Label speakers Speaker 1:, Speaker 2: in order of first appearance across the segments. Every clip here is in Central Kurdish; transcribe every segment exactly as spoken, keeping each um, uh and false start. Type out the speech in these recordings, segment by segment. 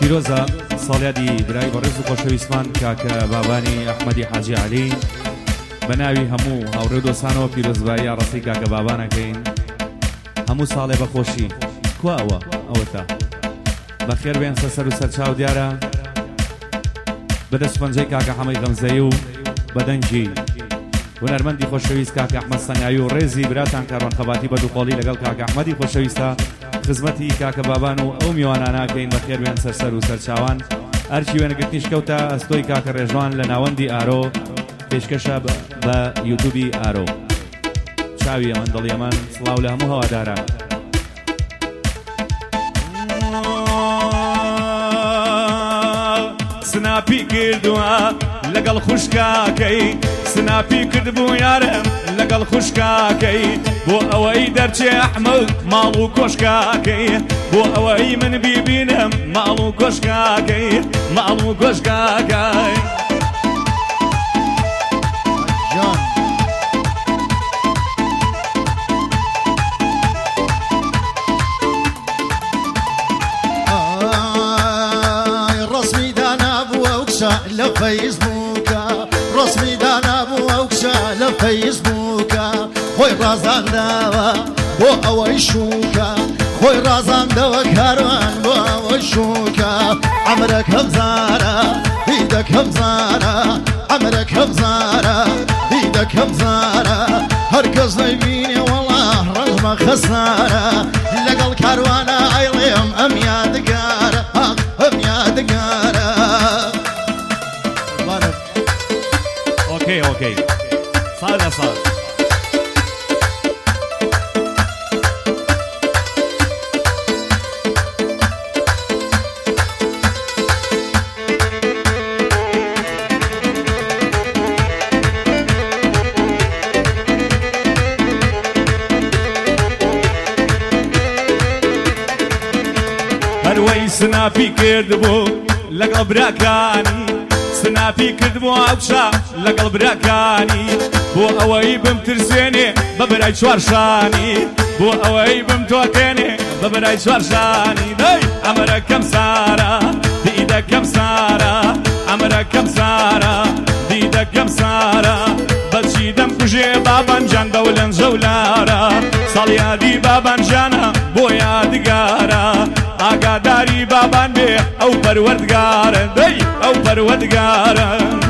Speaker 1: پیرۆزە ساڵیادی برای بەڕێز و خۆشەویستمان کاکە بابانی ئەحمەدی حاجی عەلی بە ناوی هەموو هاوڕێ و دۆستانەوە پیرۆزبایی ئاڕەسەی کاکە بابانەکەین هەموو ساڵێ بەخۆشی کوا ئەوە ئەوەتە بەخێر بێن سەر و سەرچاو دیارە بەدەست پەنجەی کاکە حەمەی غەمزەیی و بەدەنگی هونەرمەندی خۆشەویست کاکە ئەحمەد سەنگاوی و ڕێزی براتان کاروان خەباتی بەدووقۆڵی لەگەڵ کاکە ئەحمەدی خۆشەویستە خزمەتی کاکە بابان و ئەو میواناناکەین بەخێر بێن سەر و سەرچاوان ئەرچی وێنەگرتنی شکەوتە ئەستۆی کاکە ڕێژوان لە ناوەندی ئارۆ پێشکەشە بە یوتوبی ئارۆ چاوی ئەمەن دڵی ئەمان سڵاو لە هەموو هەواداران سناپی کردووە لەگەڵ خوشکاکەی سناپی کردبوو یارم لەگەڵ خوشکاکەی بۆ ئەوەی دەرچێ ئەحمەد ماڵ و کۆشکاکەی بۆ ئەوەی من بیبینم ماڵ و کۆشکاکەی ماڵ و کۆشکاکەی
Speaker 2: لە فەیسبووکە ڕسمی دانابوو ئەو کشە لە فەیسبووکە خۆی ڕازانداوە بۆ ئەوەی شووکە خۆی ڕازاندەوە کاروان بۆ ئەوەی شووکە ئەمرەکەم زارە دیدەکەم زارە ئەمرەکەم زارە دیدەکەم زارە هەرکەس نەیبینێ وەڵا ڕەنجمە خەسارە لەگەڵ کاروانە ئایڵێم ئەم یادگارە ئەم یادگارە
Speaker 1: اوكي اوكي صار صار هەروەی سناپی کردبوو لەگەڵ براکانی سناپی کردبوو ئەوشا لەگەڵ براکانی بۆ ئەوەی بمترسێنێ بە بەرای چوارشانی بۆ ئەوەی بمتۆکێنێ بە بەرای چوارشانی دەی ئەمرەکەم سارە دیدەکەم سارە ئەمرەکەم سارە دیدەکەم سارە بەچی دەمکوژێ بابانجان دەولەن ژەولارە ساڵیادی بابانجانە بۆ یادگارە ئاگاداری بابان بێ ئەو پەروەردگارە دەی ئەو پەروەردگارە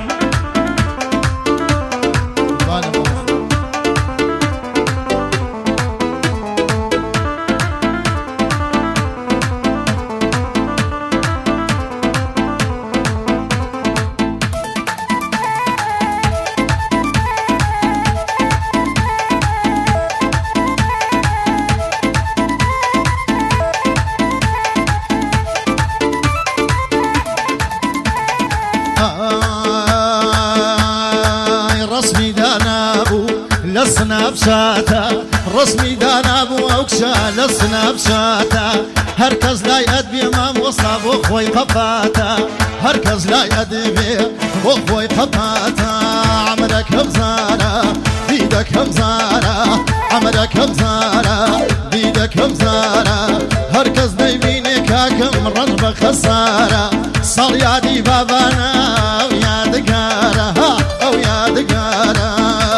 Speaker 2: سنابشاتە ڕسمی دانابوو ئەو کشە لە سنابشاتە هەرکەس لای ئەدبێ مامۆستا بۆ خۆی قەپاتە هەرکەس لای ئەدبێ بۆ خۆی قەپاتە ئەمرەکەم زارە دیدەکەم زارە ئەمرەکەم زارە دیدەکەم زارە هەرکەس نەیبینێ کاکەم ڕەنج بە خەسارە ساڵیادی بابانە ئەو یادگارە ئەو یادگارە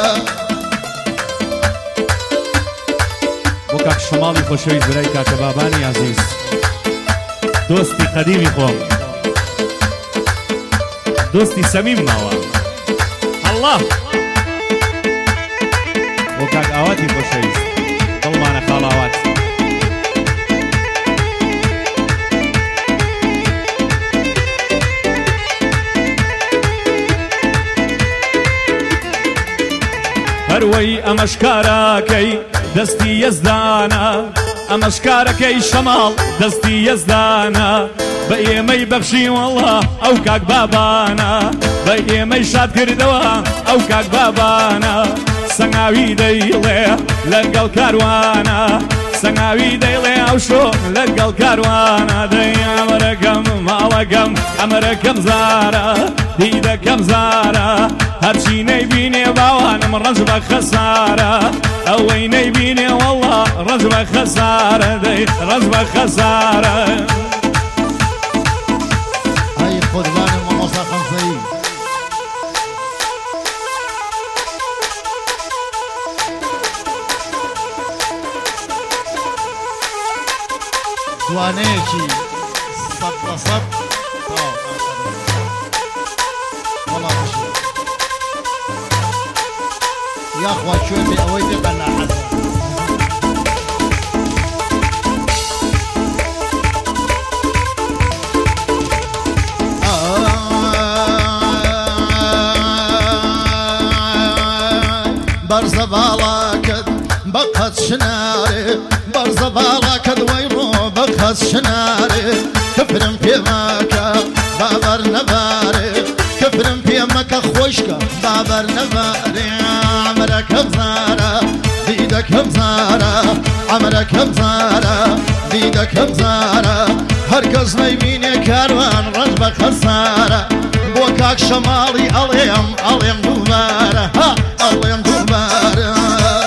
Speaker 1: وەکاک شەماڵی خۆشەویست برای کاکە بابانی عەزیز دۆستی قەدیمی خۆم دۆستی سەمیم ماوە ئەڵڵاه وەکاک ئاواتی خۆشەویست دڵمانە خاڵاوات هەروەی ئەمەشکاراکەی دەستی یەزدانە ئەمەشکارەکەی شەماڵ دەستی یەزدانە بە ئێمەی بەخشی وەڵڵا ئەو کاک بابانە بە ئێمەی شاد کردەوە ئەو کاک بابانە سەنگاوی دەیڵێ لەگەڵ کاروانە سەنگاوی دەیڵێ ئەو شۆ لەگەڵ کاروانە دەی ئەمرەکەم ماڵەکەم ئەمرەکەم زارە دیدەکەم زارە هەرچی نەیبینێ باوانم ڕەنج بە خەسارە ئەوەی نەیبینێ وەڵڵا ڕەنج بە خەسارە دەی ڕەنج بە خەسارە
Speaker 2: صب والله مشي يا اخوة شوفي اويدي قنا حزن برز بالاكد بقت شناري برز بالاكد ويرو بقت شناري كفرم في مكة بابر نباري كفرم في مكة خوشكة بابر نباري عمرك بزارة بيدك بزارة عمرك بزارة بيدك بزارة هركز نيميني كاروان رجب خسارة بوكاك شمالي أليم أليم دوبارة ها أليم دوبارة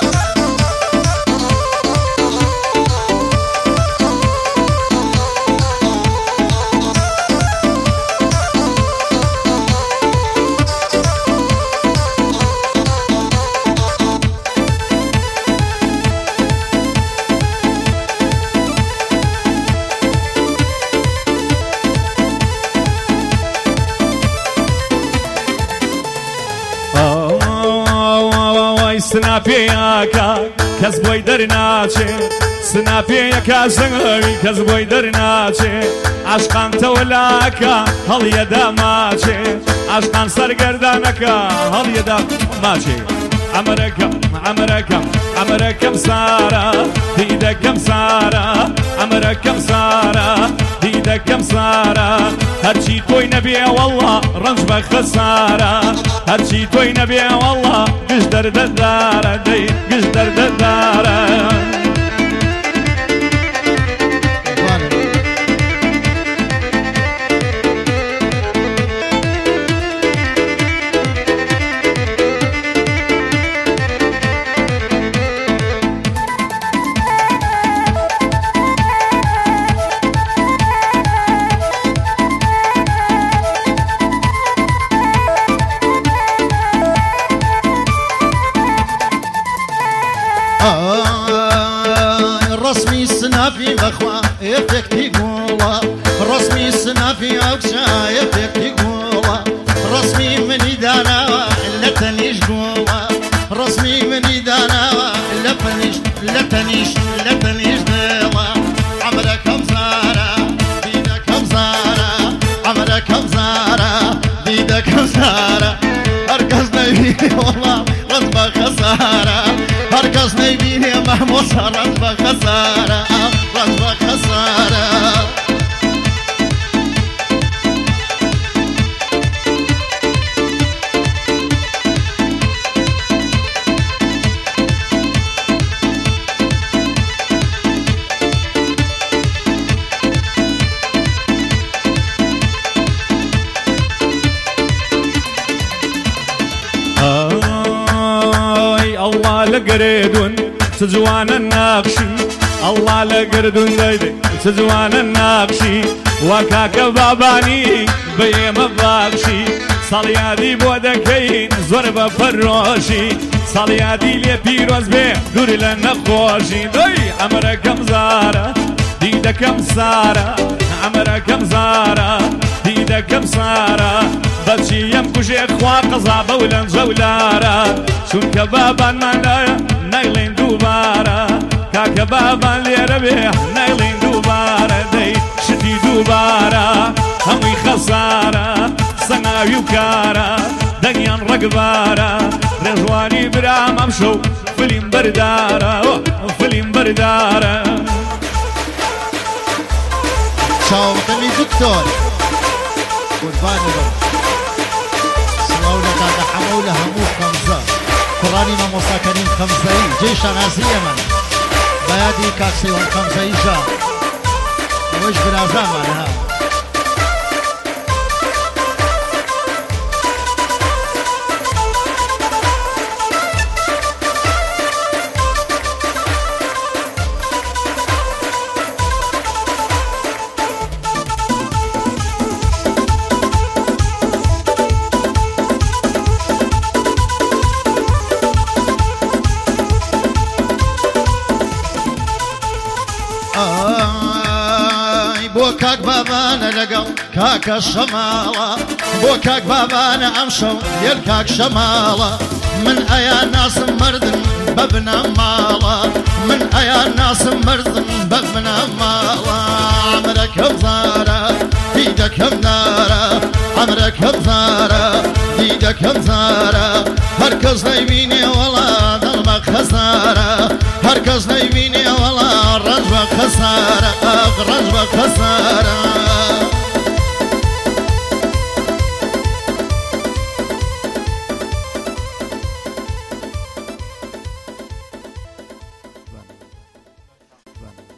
Speaker 1: سناپێیەکە کەس بۆی دەرناچێ سناپێیەکە زەنگەوی کەس بۆی دەرناچێ عاشقان تەوەلاکە هەڵیەدا ماچێ عاشقان سەرگەردانەکە هەڵیەدا ماچێ ئەمرەکەم ئەمرەکەم ئەمرەکەم سارە دیدەکەم سارە ئەمرەکەم سارە دیدەکەم سارە هەرچی تۆی نەبێ وەڵڵا ڕەنج بە خەسارە هەرچی تۆی نەبێ وەڵڵا گشت دەردەدارە دەی گشت دەردەدارە
Speaker 2: رسمي سنافي بخوا يفتك تقولا رسمي سنافي أوكشا يفتك تقولا رسمي مني دانا لا تنيش قولا رسمي مني دانا لا تنيش لا تنيش لا تنيش ديلا عمرك مزارة بيدك مزارة عمرك مزارة بيدك مزارة هركز نبي والله غصب خسارة هركز نبي محمود رغب خسارة رغب خسارة
Speaker 1: الله لقريدون سجوان الناقشي الله لقردون دايدي سجوان الناقشي وكاك باباني بيم باقشي صليادي بودكين زرب فروشي صليادي لي بيروز بي دوري لنخوشي داي عمرك مزارة ديدك مزارة عمرك مزارة ديدك مزارة بچي يمكوشي اخوا قصابة ولن جولارة شون كبابان مانا نايلين دوبارة كاكبابان ليربيح نايلين دوبارة دي شتي دوبارة همي خسارة سناوي وكارة دنيان رقبارة رجواني برام امشو فيلم بردارة فيلم بردارة
Speaker 2: شاو بقمي دكتور قرباني بو سلاونا كاكا حمولة همو خمسة قراني ما مساكنين خمسة جيش غازية من بيادي كاكسي والخمسة جا وش برازا مالها کاک بابانە لەگەڵ کاکە شەماڵە بۆ کاک بابانە ئەم شەو لێر کاک شەماڵە من ئەیان ناسم مردن بە بنە ماڵە من ئەیان ناسم مردن بە بنە ماڵە عەمرەکەم زارە دیدەکەم دارە عەمرەکەم زارە دیدەکەم زارە هەرکەس نەیبینێ وەڵا دڵ بە خەسارە هەرکەس نەیبینێ وەڵا ڕەنج بە خەسارە ڕەنج بە خەسارە